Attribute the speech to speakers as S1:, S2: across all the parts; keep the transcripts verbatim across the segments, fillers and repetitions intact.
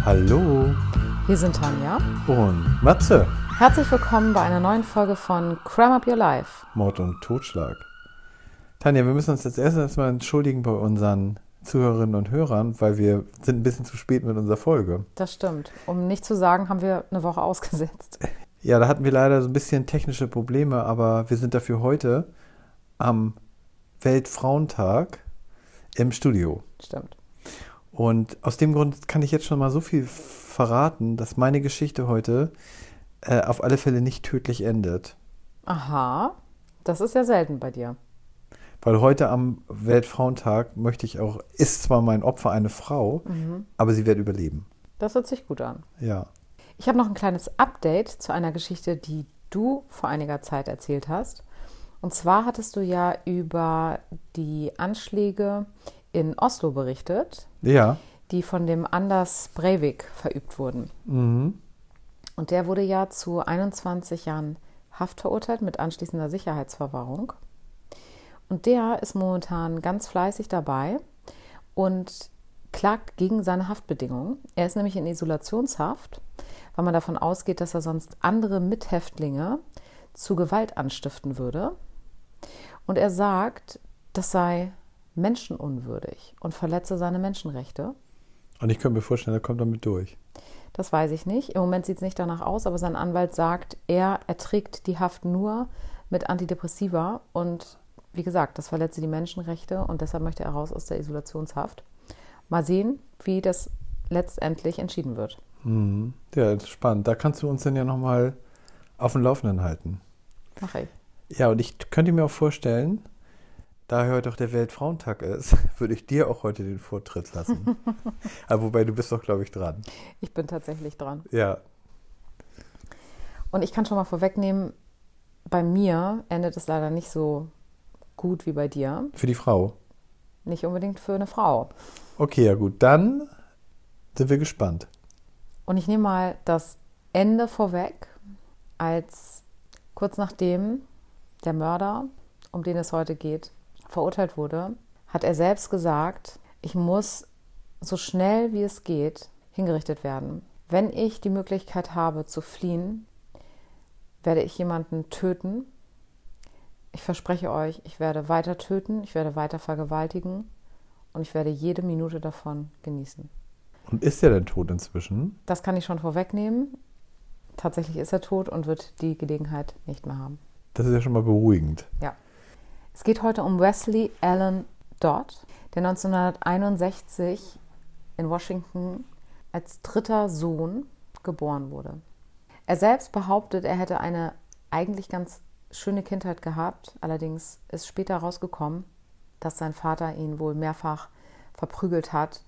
S1: Hallo
S2: Wir sind Tanja
S1: und Matze.
S2: Herzlich willkommen bei einer neuen Folge von Crime Up Your Life.
S1: Mord und Totschlag. Tanja, wir müssen uns jetzt erst erstmal entschuldigen bei unseren Zuhörerinnen und Hörern, weil wir sind ein bisschen zu spät mit unserer Folge.
S2: Das stimmt. Um nicht zu sagen, haben wir eine Woche ausgesetzt.
S1: Ja, da hatten wir leider so ein bisschen technische Probleme, aber wir sind dafür heute am Weltfrauentag im Studio.
S2: Stimmt.
S1: Und aus dem Grund kann ich jetzt schon mal so viel verraten, dass meine Geschichte heute äh, auf alle Fälle nicht tödlich endet.
S2: Aha, das ist ja selten bei dir.
S1: Weil heute am Weltfrauentag möchte ich auch, ist zwar mein Opfer eine Frau, mhm. aber sie wird überleben.
S2: Das hört sich gut an.
S1: Ja.
S2: Ich habe noch ein kleines Update zu einer Geschichte, die du vor einiger Zeit erzählt hast. Und zwar hattest du ja über die Anschläge in Oslo berichtet,
S1: Ja.
S2: die von dem Anders Breivik verübt wurden.
S1: Mhm.
S2: Und der wurde ja zu einundzwanzig Jahren Haft verurteilt mit anschließender Sicherheitsverwahrung. Und der ist momentan ganz fleißig dabei und klagt gegen seine Haftbedingungen. Er ist nämlich in Isolationshaft, weil man davon ausgeht, dass er sonst andere Mithäftlinge zu Gewalt anstiften würde. Und er sagt, das sei menschenunwürdig und verletze seine Menschenrechte.
S1: Und ich könnte mir vorstellen, er kommt damit durch.
S2: Das weiß ich nicht. Im Moment sieht es nicht danach aus, aber sein Anwalt sagt, er erträgt die Haft nur mit Antidepressiva und wie gesagt, das verletze die Menschenrechte und deshalb möchte er raus aus der Isolationshaft. Mal sehen, wie das letztendlich entschieden wird.
S1: Mhm. Ja, das ist spannend. Da kannst du uns dann ja nochmal auf dem Laufenden halten.
S2: Mach ich.
S1: Ja, und ich könnte mir auch vorstellen, da heute auch der Weltfrauentag ist, würde ich dir auch heute den Vortritt lassen. Aber wobei, du bist doch, glaube ich, dran.
S2: Ich bin tatsächlich dran.
S1: Ja.
S2: Und ich kann schon mal vorwegnehmen, bei mir endet es leider nicht so gut wie bei dir.
S1: Für die Frau?
S2: Nicht unbedingt für eine Frau.
S1: Okay, ja gut. Dann sind wir gespannt.
S2: Und ich nehme mal das Ende vorweg, als kurz nachdem der Mörder, um den es heute geht, verurteilt wurde, hat er selbst gesagt, ich muss so schnell wie es geht hingerichtet werden. Wenn ich die Möglichkeit habe zu fliehen, werde ich jemanden töten. Ich verspreche euch, ich werde weiter töten, ich werde weiter vergewaltigen und ich werde jede Minute davon genießen.
S1: Und ist er denn tot inzwischen?
S2: Das kann ich schon vorwegnehmen. Tatsächlich ist er tot und wird die Gelegenheit nicht mehr haben.
S1: Das ist ja schon mal beruhigend.
S2: Ja. Es geht heute um Wesley Allen Dodd, der neunzehnhunderteinundsechzig in Washington als dritter Sohn geboren wurde. Er selbst behauptet, er hätte eine eigentlich ganz schöne Kindheit gehabt. Allerdings ist später rausgekommen, dass sein Vater ihn wohl mehrfach verprügelt hat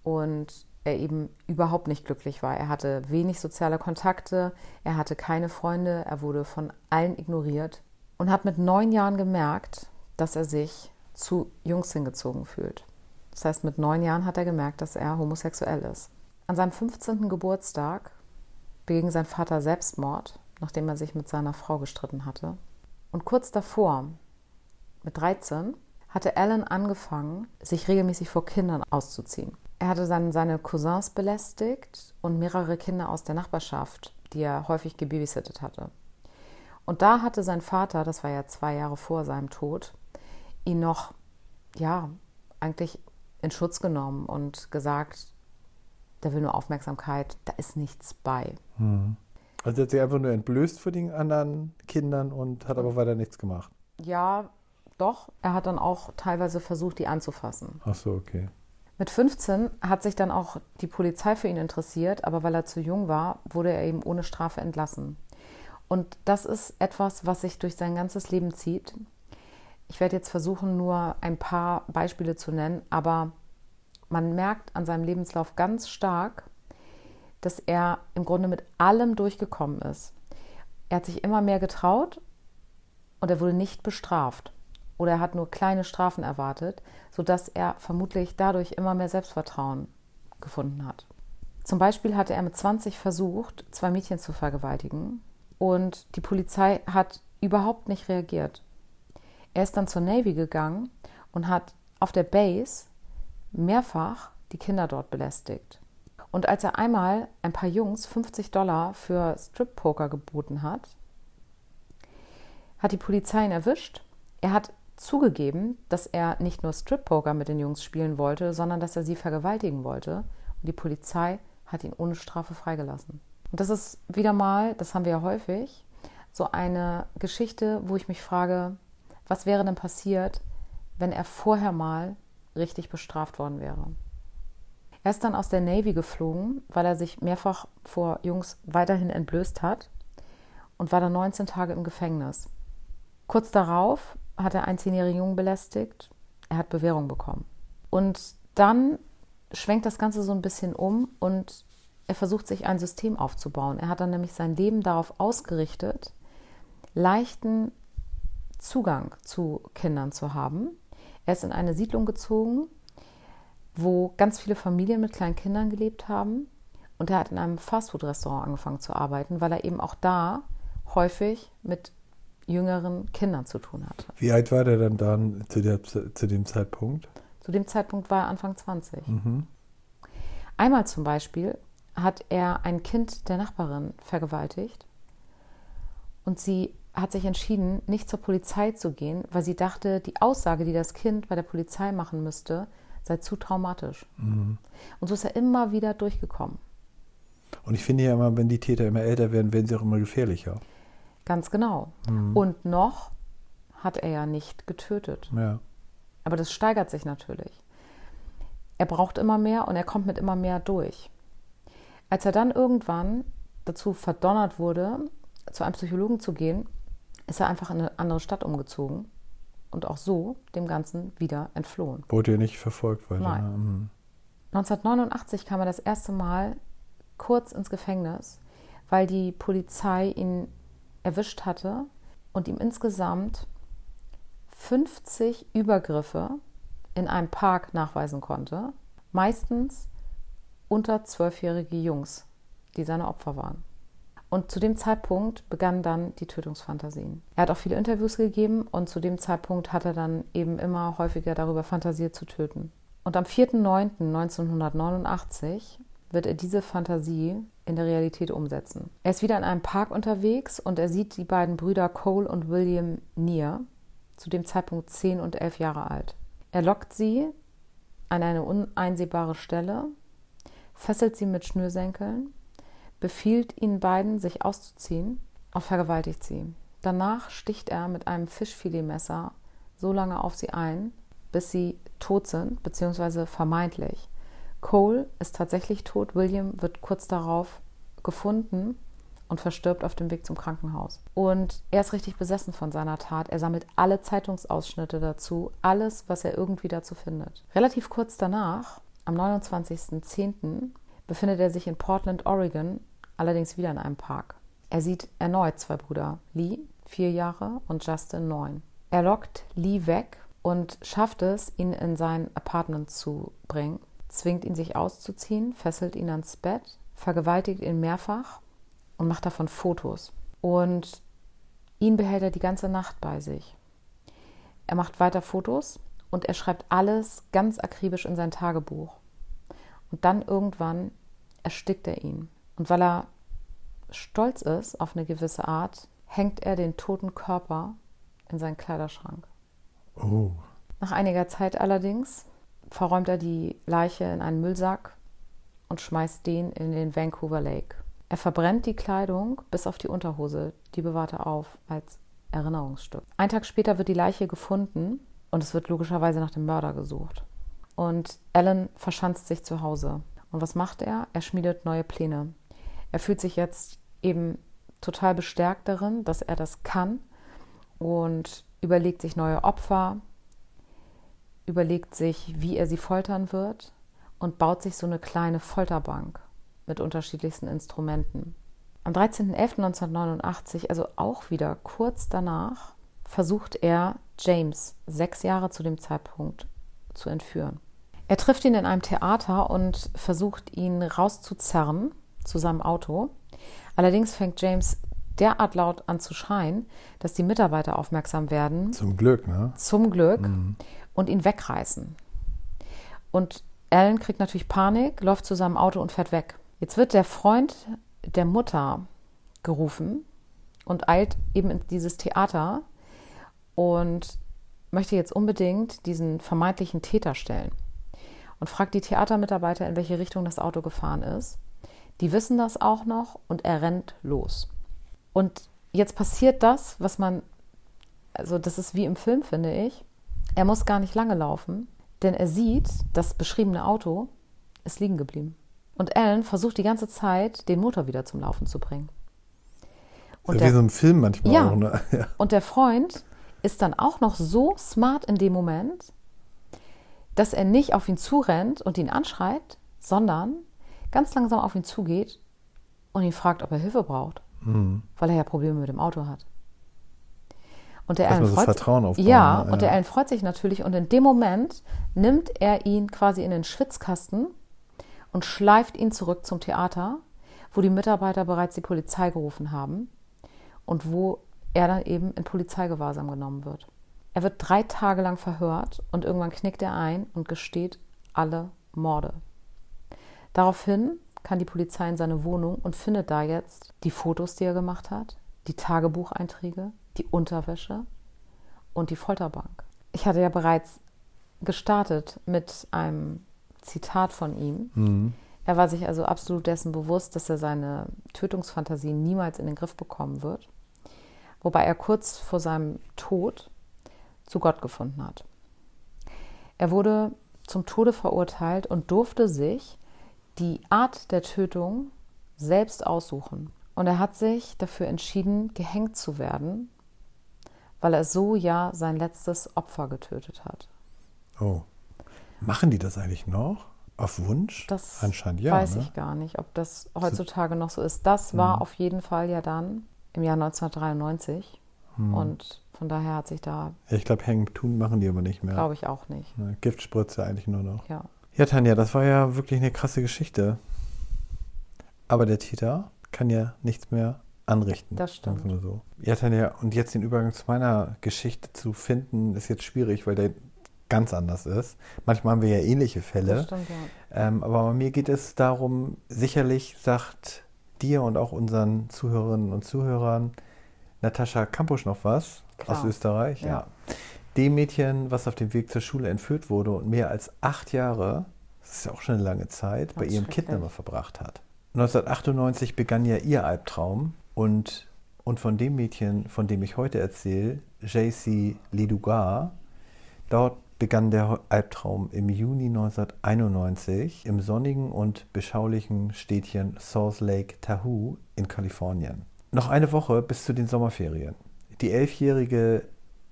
S2: und er eben überhaupt nicht glücklich war. Er hatte wenig soziale Kontakte, er hatte keine Freunde, er wurde von allen ignoriert und hat mit neun Jahren gemerkt, dass er sich zu Jungs hingezogen fühlt. Das heißt, mit neun Jahren hat er gemerkt, dass er homosexuell ist. An seinem fünfzehnten Geburtstag beging sein Vater Selbstmord, nachdem er sich mit seiner Frau gestritten hatte. Und kurz davor, mit dreizehn, hatte Allen angefangen, sich regelmäßig vor Kindern auszuziehen. Er hatte dann seine Cousins belästigt und mehrere Kinder aus der Nachbarschaft, die er häufig gebabysittet hatte. Und da hatte sein Vater, das war ja zwei Jahre vor seinem Tod, ihn noch, ja, eigentlich in Schutz genommen und gesagt, der will nur Aufmerksamkeit, da ist nichts bei.
S1: Hm. Also er hat sich einfach nur entblößt vor den anderen Kindern und hat aber weiter nichts gemacht.
S2: Ja, doch. Er hat dann auch teilweise versucht, die anzufassen.
S1: Ach so, okay.
S2: Mit fünfzehn hat sich dann auch die Polizei für ihn interessiert, aber weil er zu jung war, wurde er eben ohne Strafe entlassen. Und das ist etwas, was sich durch sein ganzes Leben zieht. Ich werde jetzt versuchen, nur ein paar Beispiele zu nennen, aber man merkt an seinem Lebenslauf ganz stark, dass er im Grunde mit allem durchgekommen ist. Er hat sich immer mehr getraut und er wurde nicht bestraft. Oder er hat nur kleine Strafen erwartet, sodass er vermutlich dadurch immer mehr Selbstvertrauen gefunden hat. Zum Beispiel hatte er mit zwanzig versucht, zwei Mädchen zu vergewaltigen und die Polizei hat überhaupt nicht reagiert. Er ist dann zur Navy gegangen und hat auf der Base mehrfach die Kinder dort belästigt. Und als er einmal ein paar Jungs fünfzig Dollar für Strip-Poker geboten hat, hat die Polizei ihn erwischt. Er hat zugegeben, dass er nicht nur Strip-Poker mit den Jungs spielen wollte, sondern dass er sie vergewaltigen wollte. Und die Polizei hat ihn ohne Strafe freigelassen. Und das ist wieder mal, das haben wir ja häufig, so eine Geschichte, wo ich mich frage, was wäre denn passiert, wenn er vorher mal richtig bestraft worden wäre. Er ist dann aus der Navy geflogen, weil er sich mehrfach vor Jungs weiterhin entblößt hat und war dann neunzehn Tage im Gefängnis. Kurz darauf hat er einen zehnjährigen Jungen belästigt. Er hat Bewährung bekommen. Und dann schwenkt das Ganze so ein bisschen um und er versucht, sich ein System aufzubauen. Er hat dann nämlich sein Leben darauf ausgerichtet, leichten Zugang zu Kindern zu haben. Er ist in eine Siedlung gezogen, wo ganz viele Familien mit kleinen Kindern gelebt haben. Und er hat in einem Fastfood-Restaurant angefangen zu arbeiten, weil er eben auch da häufig mit jüngeren Kindern zu tun hatte.
S1: Wie alt war der dann dann zu, der, zu dem Zeitpunkt?
S2: Zu dem Zeitpunkt war er Anfang zwanzig.
S1: Mhm.
S2: Einmal zum Beispiel hat er ein Kind der Nachbarin vergewaltigt und sie hat sich entschieden, nicht zur Polizei zu gehen, weil sie dachte, die Aussage, die das Kind bei der Polizei machen müsste, sei zu traumatisch. Mhm. Und so ist er immer wieder durchgekommen.
S1: Und ich finde ja immer, wenn die Täter immer älter werden, werden sie auch immer gefährlicher.
S2: Ganz genau. Mhm. Und noch hat er ja nicht getötet.
S1: Ja.
S2: Aber das steigert sich natürlich. Er braucht immer mehr und er kommt mit immer mehr durch. Als er dann irgendwann dazu verdonnert wurde, zu einem Psychologen zu gehen, ist er einfach in eine andere Stadt umgezogen und auch so dem Ganzen wieder entflohen.
S1: Wurde er nicht verfolgt weiter?
S2: Nein.
S1: Mhm.
S2: neunzehnhundertneunundachtzig kam er das erste Mal kurz ins Gefängnis, weil die Polizei ihn erwischt hatte und ihm insgesamt fünfzig Übergriffe in einem Park nachweisen konnte. Meistens unter zwölfjährige Jungs, die seine Opfer waren. Und zu dem Zeitpunkt begannen dann die Tötungsfantasien. Er hat auch viele Interviews gegeben und zu dem Zeitpunkt hat er dann eben immer häufiger darüber fantasiert zu töten. Und am vierten neunten neunzehnhundertneunundachtzig wird er diese Fantasie in der Realität umsetzen. Er ist wieder in einem Park unterwegs und er sieht die beiden Brüder Cole und William Neer, zu dem Zeitpunkt zehn und elf Jahre alt. Er lockt sie an eine uneinsehbare Stelle, fesselt sie mit Schnürsenkeln, befiehlt ihnen beiden, sich auszuziehen und vergewaltigt sie. Danach sticht er mit einem Fischfiletmesser so lange auf sie ein, bis sie tot sind, beziehungsweise vermeintlich. Cole ist tatsächlich tot, William wird kurz darauf gefunden und verstirbt auf dem Weg zum Krankenhaus. Und er ist richtig besessen von seiner Tat. Er sammelt alle Zeitungsausschnitte dazu, alles, was er irgendwie dazu findet. Relativ kurz danach, am neunundzwanzigsten zehnten, befindet er sich in Portland, Oregon, allerdings wieder in einem Park. Er sieht erneut zwei Brüder, Lee, vier Jahre, und Justin, neun. Er lockt Lee weg und schafft es, ihn in sein Apartment zu bringen, zwingt ihn, sich auszuziehen, fesselt ihn ans Bett, vergewaltigt ihn mehrfach und macht davon Fotos. Und ihn behält er die ganze Nacht bei sich. Er macht weiter Fotos und er schreibt alles ganz akribisch in sein Tagebuch. Und dann irgendwann erstickt er ihn. Und weil er stolz ist auf eine gewisse Art, hängt er den toten Körper in seinen Kleiderschrank.
S1: Oh.
S2: Nach einiger Zeit allerdings verräumt er die Leiche in einen Müllsack und schmeißt den in den Vancouver Lake. Er verbrennt die Kleidung bis auf die Unterhose, die bewahrt er auf als Erinnerungsstück. Einen Tag später wird die Leiche gefunden und es wird logischerweise nach dem Mörder gesucht. Und Alan verschanzt sich zu Hause. Und was macht er? Er schmiedet neue Pläne. Er fühlt sich jetzt eben total bestärkt darin, dass er das kann und überlegt sich neue Opfer, überlegt sich, wie er sie foltern wird und baut sich so eine kleine Folterbank mit unterschiedlichsten Instrumenten. Am dreizehnten elften neunzehnhundertneunundachtzig, also auch wieder kurz danach, versucht er, James, sechs Jahre zu dem Zeitpunkt, zu entführen. Er trifft ihn in einem Theater und versucht, ihn rauszuzerren zu seinem Auto. Allerdings fängt James derart laut an zu schreien, dass die Mitarbeiter aufmerksam werden.
S1: Zum Glück, ne?
S2: Zum Glück.
S1: Mhm.
S2: Und ihn wegreißen. Und Alan kriegt natürlich Panik, läuft zu seinem Auto und fährt weg. Jetzt wird der Freund der Mutter gerufen und eilt eben in dieses Theater und möchte jetzt unbedingt diesen vermeintlichen Täter stellen und fragt die Theatermitarbeiter, in welche Richtung das Auto gefahren ist. Die wissen das auch noch und er rennt los. Und jetzt passiert das, was man, also das ist wie im Film, finde ich. Er muss gar nicht lange laufen, denn er sieht, das beschriebene Auto ist liegen geblieben. Und Alan versucht die ganze Zeit, den Motor wieder zum Laufen zu bringen. Und
S1: wie
S2: der,
S1: so ein Film manchmal
S2: ja,
S1: auch, ne? Ja.
S2: Und der Freund ist dann auch noch so smart in dem Moment, dass er nicht auf ihn zurennt und ihn anschreit, sondern ganz langsam auf ihn zugeht und ihn fragt, ob er Hilfe braucht, mhm. weil er ja Probleme mit dem Auto hat. Und der Alan freut
S1: Vertrauen aufbauen,
S2: ja,
S1: ne?
S2: und der Alan freut sich natürlich und in dem Moment nimmt er ihn quasi in den Schwitzkasten und schleift ihn zurück zum Theater, wo die Mitarbeiter bereits die Polizei gerufen haben und wo er dann eben in Polizeigewahrsam genommen wird. Er wird drei Tage lang verhört und irgendwann knickt er ein und gesteht alle Morde. Daraufhin kann die Polizei in seine Wohnung und findet da jetzt die Fotos, die er gemacht hat, die Tagebucheinträge, die Unterwäsche und die Folterbank. Ich hatte ja bereits gestartet mit einem Zitat von ihm. Mhm. Er war sich also absolut dessen bewusst, dass er seine Tötungsfantasien niemals in den Griff bekommen wird, wobei er kurz vor seinem Tod zu Gott gefunden hat. Er wurde zum Tode verurteilt und durfte sich die Art der Tötung selbst aussuchen. Und er hat sich dafür entschieden, gehängt zu werden, weil er so ja sein letztes Opfer getötet hat.
S1: Oh. Machen die das eigentlich noch? Auf Wunsch?
S2: Das
S1: Anscheinend ja.
S2: weiß
S1: ne?
S2: ich gar nicht, ob das heutzutage noch so ist. Das war mhm. auf jeden Fall ja dann im Jahr neunzehnhundertdreiundneunzig. Mhm. Und von daher hat sich da...
S1: Ja, ich glaube, hängen tun machen die aber nicht mehr.
S2: Glaube ich auch nicht.
S1: Ne, Giftspritze eigentlich nur noch.
S2: Ja.
S1: Ja, Tanja, das war ja wirklich eine krasse Geschichte. Aber der Täter kann ja nichts mehr anrichten.
S2: Das stimmt.
S1: Nur so. Ja, Tanja, und jetzt den Übergang zu meiner Geschichte zu finden, ist jetzt schwierig, weil der ganz anders ist. Manchmal haben wir ja ähnliche Fälle.
S2: Das stimmt, ja.
S1: Ähm, aber bei mir geht es darum, sicherlich sagt dir und auch unseren Zuhörerinnen und Zuhörern Natascha Kampusch noch was. Klar. Aus Österreich. Ja. ja. Dem Mädchen, was auf dem Weg zur Schule entführt wurde und mehr als acht Jahre, das ist ja auch schon eine lange Zeit, das bei ihrem Kidnapper verbracht hat. neunzehnhundertachtundneunzig begann ja ihr Albtraum und, und von dem Mädchen, von dem ich heute erzähle, Jaycee Ledugar, dort begann der Albtraum im Juni neunzehnhunderteinundneunzig im sonnigen und beschaulichen Städtchen Salt Lake Tahoe in Kalifornien. Noch eine Woche bis zu den Sommerferien. Die elfjährige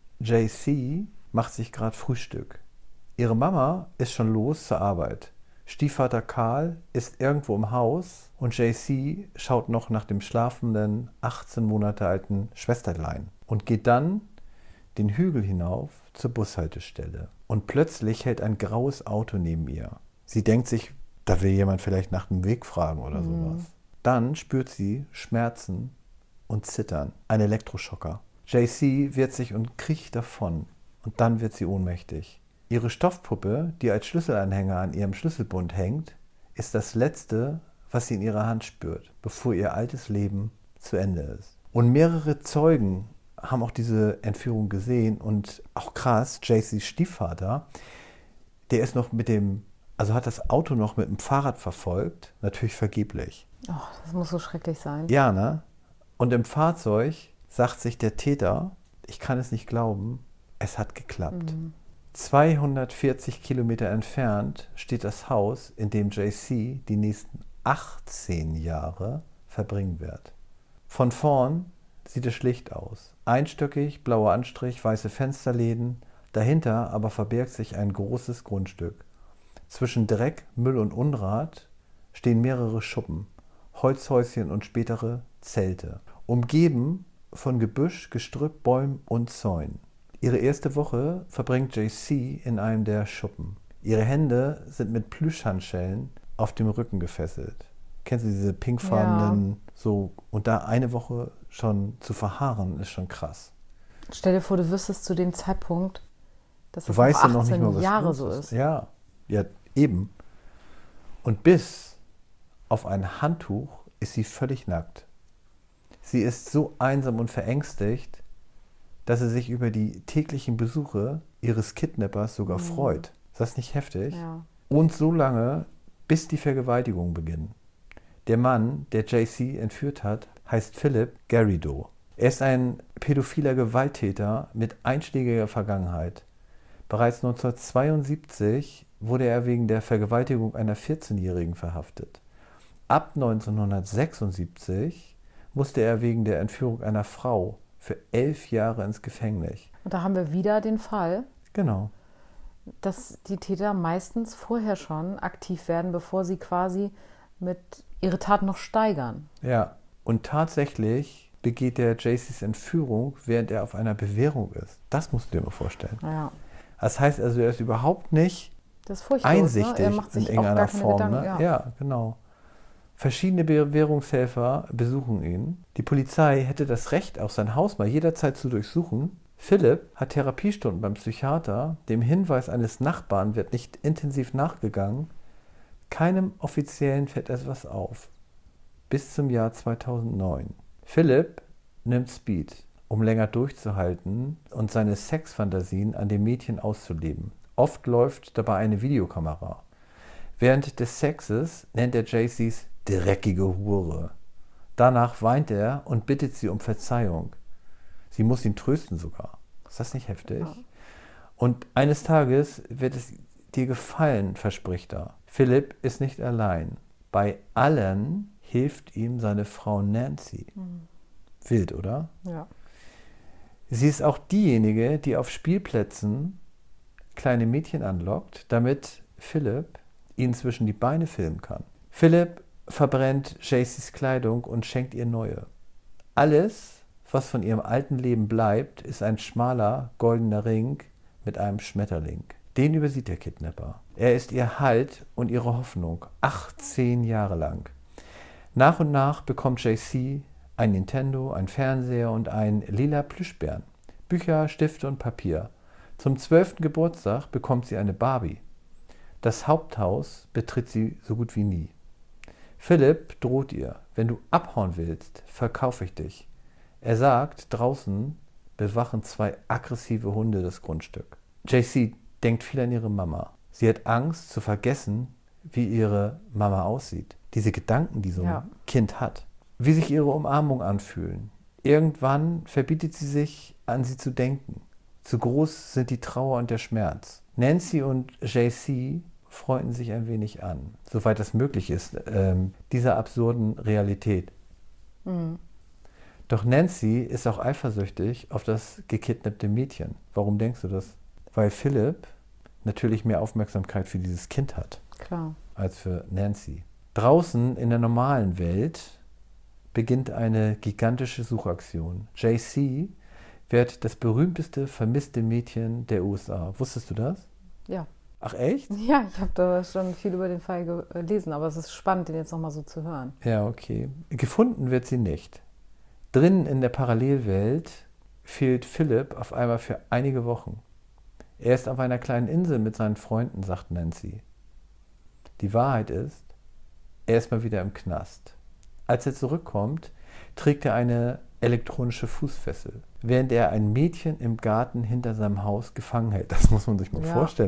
S1: Jaycee macht sich gerade Frühstück. Ihre Mama ist schon los zur Arbeit. Stiefvater Karl ist irgendwo im Haus und Jaycee schaut noch nach dem schlafenden, achtzehn Monate alten Schwesterlein und geht dann den Hügel hinauf zur Bushaltestelle. Und plötzlich hält ein graues Auto neben ihr. Sie denkt sich, da will jemand vielleicht nach dem Weg fragen oder mhm. sowas. Dann spürt sie Schmerzen und Zittern, ein Elektroschocker. Jaycee wehrt sich und kriecht davon und dann wird sie ohnmächtig. Ihre Stoffpuppe, die als Schlüsselanhänger an ihrem Schlüsselbund hängt, ist das Letzte, was sie in ihrer Hand spürt, bevor ihr altes Leben zu Ende ist. Und mehrere Zeugen haben auch diese Entführung gesehen und auch krass, Jaycees Stiefvater, der ist noch mit dem, also hat das Auto noch mit dem Fahrrad verfolgt, natürlich vergeblich.
S2: Oh, das muss so schrecklich sein.
S1: Ja, ne? Und im Fahrzeug sagt sich der Täter, ich kann es nicht glauben, es hat geklappt. Mhm. zweihundertvierzig Kilometer entfernt steht das Haus, in dem Jaycee die nächsten achtzehn Jahre verbringen wird. Von vorn sieht es schlicht aus. Einstöckig, blauer Anstrich, weiße Fensterläden, dahinter aber verbirgt sich ein großes Grundstück. Zwischen Dreck, Müll und Unrat stehen mehrere Schuppen, Holzhäuschen und spätere Zelte, umgeben von Gebüsch, Gestrüpp, Bäumen und Zäunen. Ihre erste Woche verbringt Jaycee in einem der Schuppen. Ihre Hände sind mit Plüschhandschellen auf dem Rücken gefesselt. Kennst du diese pinkfarbenen, ja. so, und da eine Woche schon zu verharren, ist schon krass.
S2: Stell dir vor, du wüsstest zu dem Zeitpunkt, dass
S1: du
S2: es
S1: weißt
S2: noch
S1: ja noch nicht
S2: achtzehn
S1: mal, was
S2: Jahre
S1: los
S2: so
S1: ist.
S2: ist.
S1: Ja, ja, eben. Und bis auf ein Handtuch ist sie völlig nackt. Sie ist so einsam und verängstigt, dass sie sich über die täglichen Besuche ihres Kidnappers sogar mhm. freut. Ist das nicht heftig?
S2: Ja.
S1: Und so lange, bis die Vergewaltigungen beginnen. Der Mann, der J C entführt hat, heißt Philip Garrido. Er ist ein pädophiler Gewalttäter mit einschlägiger Vergangenheit. Bereits neunzehnhundertzweiundsiebzig wurde er wegen der Vergewaltigung einer vierzehnjährigen verhaftet. Ab neunzehnhundertsechsundsiebzig musste er wegen der Entführung einer Frau für elf Jahre ins Gefängnis.
S2: Und da haben wir wieder den Fall,
S1: genau,
S2: dass die Täter meistens vorher schon aktiv werden, bevor sie quasi mit ihre Tat noch steigern.
S1: Ja, und tatsächlich begeht der J Cs Entführung, während er auf einer Bewährung ist. Das musst du dir mal vorstellen.
S2: Ja.
S1: Das heißt also, er ist überhaupt nicht
S2: das ist furchtlos,
S1: einsichtig
S2: ne? Er macht sich
S1: in
S2: auch
S1: irgendeiner
S2: gar keine
S1: Form.
S2: Gedanken,
S1: Ne?
S2: ja.
S1: ja, genau. Verschiedene Bewährungshelfer besuchen ihn. Die Polizei hätte das Recht, auch sein Haus mal jederzeit zu durchsuchen. Philipp hat Therapiestunden beim Psychiater. Dem Hinweis eines Nachbarn wird nicht intensiv nachgegangen. Keinem Offiziellen fällt etwas auf. Bis zum Jahr zweitausendneun. Philipp nimmt Speed, um länger durchzuhalten und seine Sexfantasien an dem Mädchen auszuleben. Oft läuft dabei eine Videokamera. Während des Sexes nennt er J Cs dreckige Hure. Danach weint er und bittet sie um Verzeihung. Sie muss ihn trösten sogar. Ist das nicht heftig? Ja. Und eines Tages wird es dir gefallen, verspricht er. Philipp ist nicht allein. Bei allen hilft ihm seine Frau Nancy. Mhm. Wild, oder?
S2: Ja.
S1: Sie ist auch diejenige, die auf Spielplätzen kleine Mädchen anlockt, damit Philipp ihn zwischen die Beine filmen kann. Philipp verbrennt J Cs Kleidung und schenkt ihr neue. Alles, was von ihrem alten Leben bleibt, ist ein schmaler, goldener Ring mit einem Schmetterling. Den übersieht der Kidnapper. Er ist ihr Halt und ihre Hoffnung, achtzehn Jahre lang. Nach und nach bekommt J C ein Nintendo, ein Fernseher und ein lila Plüschbären, Bücher, Stifte und Papier. Zum zwölften Geburtstag bekommt sie eine Barbie. Das Haupthaus betritt sie so gut wie nie. Philipp droht ihr: Wenn du abhauen willst, verkaufe ich dich. Er sagt, draußen bewachen zwei aggressive Hunde das Grundstück. J C denkt viel an ihre Mama. Sie hat Angst zu vergessen, wie ihre Mama aussieht. Diese Gedanken, die so ein ja. Kind hat. Wie sich ihre Umarmung anfühlen. Irgendwann verbietet sie sich, an sie zu denken. Zu groß sind die Trauer und der Schmerz. Nancy und J C freunden sich ein wenig an, soweit das möglich ist, ähm, dieser absurden Realität. Mhm. Doch Nancy ist auch eifersüchtig auf das gekidnappte Mädchen. Warum denkst du das? Weil Philipp natürlich mehr Aufmerksamkeit für dieses Kind hat,
S2: Klar.
S1: als für Nancy. Draußen in der normalen Welt beginnt eine gigantische Suchaktion. J C wird das berühmteste vermisste Mädchen der U S A. Wusstest du das?
S2: Ja.
S1: Ach echt?
S2: Ja, ich habe da schon viel über den Fall gelesen, aber es ist spannend, den jetzt nochmal so zu hören.
S1: Ja, okay. Gefunden wird sie nicht. Drinnen in der Parallelwelt fehlt Philipp auf einmal für einige Wochen. Er ist auf einer kleinen Insel mit seinen Freunden, sagt Nancy. Die Wahrheit ist, er ist mal wieder im Knast. Als er zurückkommt, trägt er eine elektronische Fußfessel, während er ein Mädchen im Garten hinter seinem Haus gefangen hält. Das muss man sich mal ja. vorstellen,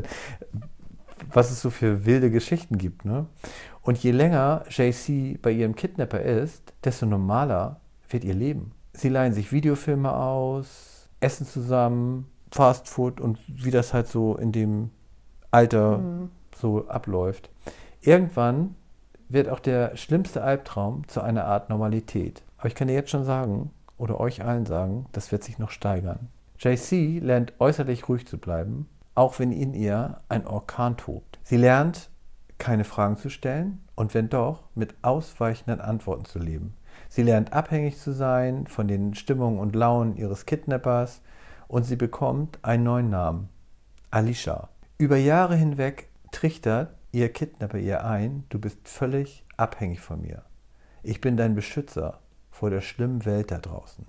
S1: was es so für wilde Geschichten gibt. Ne? Und je länger J C bei ihrem Kidnapper ist, desto normaler wird ihr Leben. Sie leihen sich Videofilme aus, essen zusammen, Fastfood und wie das halt so in dem Alter mhm. so abläuft. Irgendwann wird auch der schlimmste Albtraum zu einer Art Normalität. Aber ich kann dir jetzt schon sagen, oder euch allen sagen, das wird sich noch steigern. J C lernt äußerlich ruhig zu bleiben, auch wenn in ihr ein Orkan tobt. Sie lernt, keine Fragen zu stellen und wenn doch, mit ausweichenden Antworten zu leben. Sie lernt abhängig zu sein von den Stimmungen und Launen ihres Kidnappers und sie bekommt einen neuen Namen, Alicia. Über Jahre hinweg trichtert ihr Kidnapper ihr ein, du bist völlig abhängig von mir. Ich bin dein Beschützer vor der schlimmen Welt da draußen.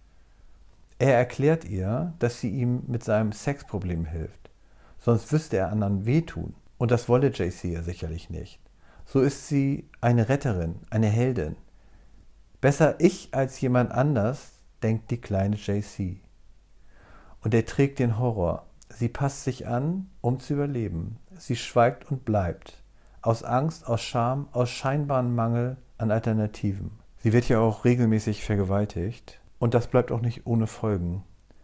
S1: Er erklärt ihr, dass sie ihm mit seinem Sexproblem hilft. Sonst wüsste er anderen wehtun. Und das wolle J C ja sicherlich nicht. so ist sie eine Retterin, eine Heldin. Besser ich als jemand anders, denkt die kleine J C. Und er trägt den Horror. Sie passt sich an, um zu überleben. Sie schweigt und bleibt. Aus Angst, aus Scham, aus scheinbarem Mangel an Alternativen. Sie wird ja auch regelmäßig vergewaltigt. Und das bleibt auch nicht ohne Folgen.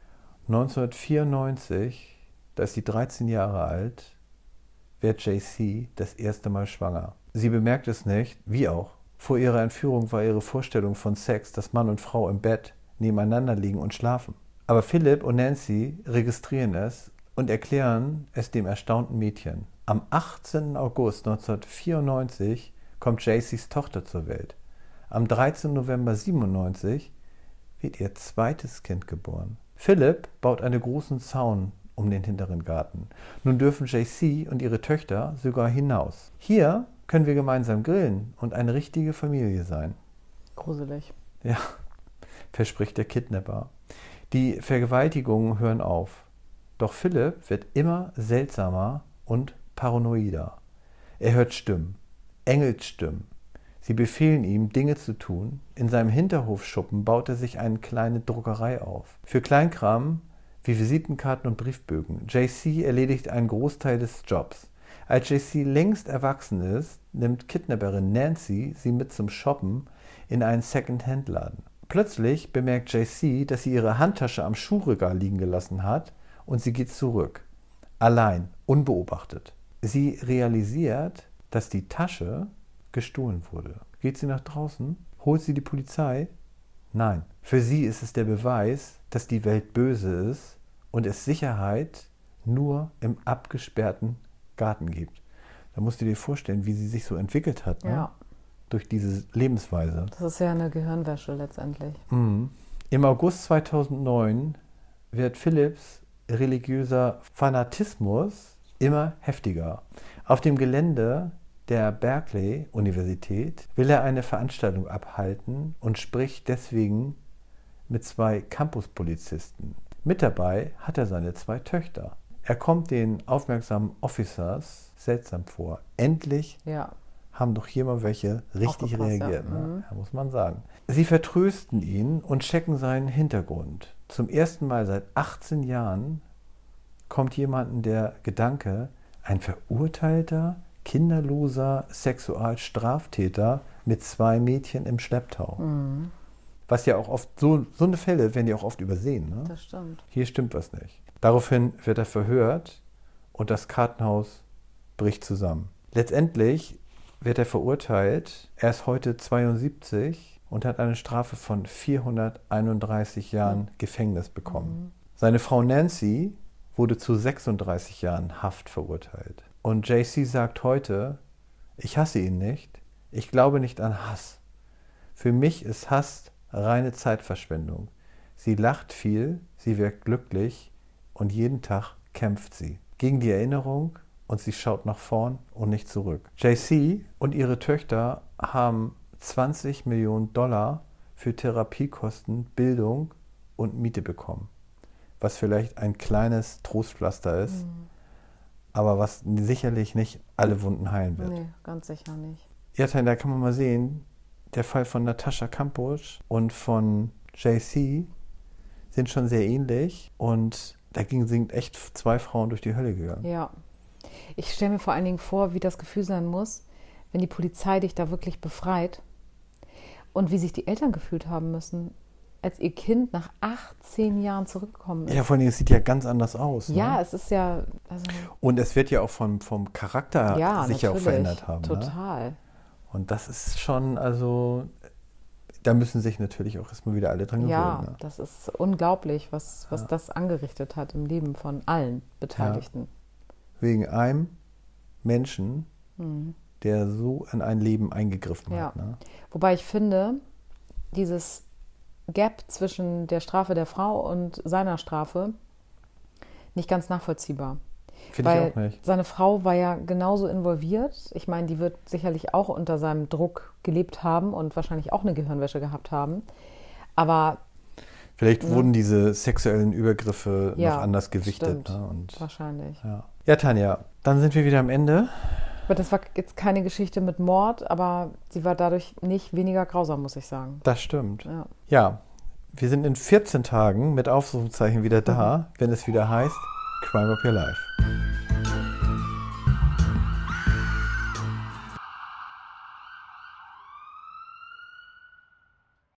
S1: neunzehnhundertvierundneunzig, da ist sie dreizehn Jahre alt, wird J C das erste Mal schwanger. Sie bemerkt es nicht, wie auch. Vor ihrer Entführung war ihre Vorstellung von Sex, dass Mann und Frau im Bett nebeneinander liegen und schlafen. Aber Philip und Nancy registrieren es und erklären es dem erstaunten Mädchen. Am achtzehnten August neunzehnhundertvierundneunzig kommt J Cs Tochter zur Welt. Am dreizehnten November siebenundneunzig wird ihr zweites Kind geboren. Philip baut einen großen Zaun um den hinteren Garten. Nun dürfen J C und ihre Töchter sogar hinaus. Hier können wir gemeinsam grillen und eine richtige Familie sein.
S2: Gruselig.
S1: Ja, verspricht der Kidnapper. Die Vergewaltigungen hören auf. Doch Philip wird immer seltsamer und paranoider. Er hört Stimmen, Engelsstimmen. Sie befehlen ihm, Dinge zu tun. In seinem Hinterhofschuppen baut er sich eine kleine Druckerei auf. Für Kleinkram wie Visitenkarten und Briefbögen. J C erledigt einen Großteil des Jobs. Als J C längst erwachsen ist, nimmt Kidnapperin Nancy sie mit zum Shoppen in einen Second-Hand-Laden. Plötzlich bemerkt J C, dass sie ihre Handtasche am Schuhregal liegen gelassen hat und sie geht zurück. Allein, unbeobachtet. Sie realisiert, dass die Tasche gestohlen wurde. Geht sie nach draußen? Holt sie die Polizei? Nein. Für sie ist es der Beweis, dass die Welt böse ist und es Sicherheit nur im abgesperrten Garten gibt. Da musst du dir vorstellen, wie sie sich so entwickelt hat, ne?
S2: Ja.
S1: Durch diese Lebensweise.
S2: Das ist ja eine Gehirnwäsche letztendlich.
S1: Mhm. Im August zweitausendneun wird Philips religiöser Fanatismus immer heftiger. Auf dem Gelände der Berkeley-Universität will er eine Veranstaltung abhalten und spricht deswegen mit zwei Campuspolizisten. Mit dabei hat er seine zwei Töchter. Er kommt den aufmerksamen Officers seltsam vor. Endlich
S2: Ja.
S1: haben doch hier mal welche richtig
S2: Aufgepasst,
S1: reagiert,
S2: ja.
S1: ne?
S2: Mhm.
S1: Ja, muss man sagen. Sie vertrösten ihn und checken seinen Hintergrund. Zum ersten Mal seit achtzehn Jahren kommt jemandem der Gedanke, ein verurteilter, kinderloser Sexualstraftäter mit zwei Mädchen im Schlepptau.
S2: Mhm.
S1: Was ja auch oft, so, so eine Fälle werden ja auch oft übersehen. Ne?
S2: Das stimmt.
S1: Hier stimmt was nicht. Daraufhin wird er verhört und das Kartenhaus bricht zusammen. Letztendlich wird er verurteilt. Er ist heute zweiundsiebzig und hat eine Strafe von vierhunderteinunddreißig Jahren mhm. Gefängnis bekommen. Mhm. Seine Frau Nancy wurde zu sechsunddreißig Jahren Haft verurteilt. Und J C sagt heute, ich hasse ihn nicht, ich glaube nicht an Hass. Für mich ist Hass reine Zeitverschwendung. Sie lacht viel, sie wirkt glücklich und jeden Tag kämpft sie gegen die Erinnerung und sie schaut nach vorn und nicht zurück. J C und ihre Töchter haben zwanzig Millionen Dollar für Therapiekosten, Bildung und Miete bekommen. Was vielleicht ein kleines Trostpflaster ist, mhm. aber was sicherlich nicht alle Wunden heilen wird.
S2: Nee, ganz sicher nicht.
S1: Ja, da kann man mal sehen, der Fall von Natascha Kampusch und von J C sind schon sehr ähnlich und dagegen sind echt zwei Frauen durch die Hölle gegangen.
S2: Ja. Ich stelle mir vor allen Dingen vor, wie das Gefühl sein muss, wenn die Polizei dich da wirklich befreit und wie sich die Eltern gefühlt haben müssen, als ihr Kind nach achtzehn Jahren zurückgekommen ist.
S1: Ja, vor allem, es sieht ja ganz anders aus.
S2: Ja,
S1: ne?
S2: es ist ja... Also,
S1: und es wird ja auch vom, vom Charakter
S2: ja,
S1: sich ja auch verändert haben.
S2: Total.
S1: Ne? Und das ist schon, also, da müssen sich natürlich auch erstmal wieder alle dran gewöhnen.
S2: Ja,
S1: ne?
S2: das ist unglaublich, was, was
S1: ja.
S2: das angerichtet hat im Leben von allen Beteiligten.
S1: Ja. Wegen einem Menschen,
S2: mhm.
S1: der so in ein Leben eingegriffen
S2: ja.
S1: hat. Ne?
S2: Wobei ich finde, dieses Gap zwischen der Strafe der Frau und seiner Strafe nicht ganz nachvollziehbar.
S1: Finde ich auch nicht.
S2: Seine Frau war ja genauso involviert. Ich meine, die wird sicherlich auch unter seinem Druck gelebt haben und wahrscheinlich auch eine Gehirnwäsche gehabt haben. Aber
S1: vielleicht
S2: ne?
S1: wurden diese sexuellen Übergriffe
S2: ja,
S1: noch anders gewichtet.
S2: Stimmt.
S1: Ne? Und,
S2: wahrscheinlich.
S1: Ja. ja, Tanja, dann sind wir wieder am Ende
S2: Aber das war jetzt keine Geschichte mit Mord, aber sie war dadurch nicht weniger grausam, muss ich sagen.
S1: Das stimmt.
S2: Ja,
S1: ja wir sind in vierzehn Tagen mit Ausrufezeichen wieder da, mhm. wenn es wieder heißt Crime of Your Life.